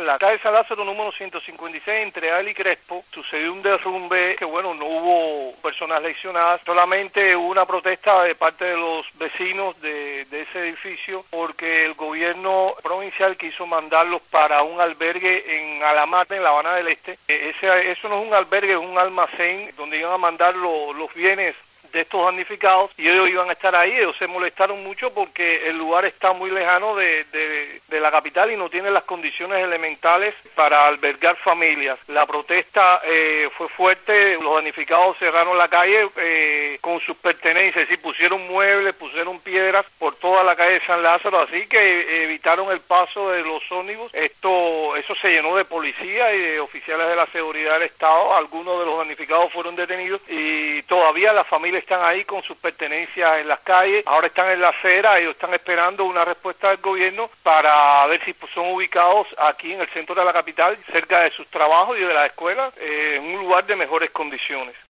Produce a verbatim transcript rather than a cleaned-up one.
En la calle San Lázaro número ciento cincuenta y seis, entre Ali y Crespo, sucedió un derrumbe que, bueno, no hubo personas lesionadas, solamente hubo una protesta de parte de los vecinos de, de ese edificio porque el gobierno provincial quiso mandarlos para un albergue en Alamate, en La Habana del Este. Ese, eso no es un albergue, es un almacén donde iban a mandar lo, los bienes de estos damnificados y ellos iban a estar ahí. Ellos se molestaron mucho porque el lugar está muy lejano de, de, de la capital y no tiene las condiciones elementales para albergar familias. La protesta eh, fue fuerte, los damnificados cerraron la calle eh, con sus pertenencias, es decir, pusieron muebles, pusieron piedras por toda la calle de San Lázaro, así que evitaron el paso de los ómnibus. Esto, eso se llenó de policía y de oficiales de la seguridad del Estado. Algunos de los damnificados fueron detenidos y todavía la familia están ahí con sus pertenencias en las calles, ahora están en la acera, ellos están esperando una respuesta del gobierno para ver si son ubicados aquí en el centro de la capital, cerca de sus trabajos y de las escuelas, eh, en un lugar de mejores condiciones.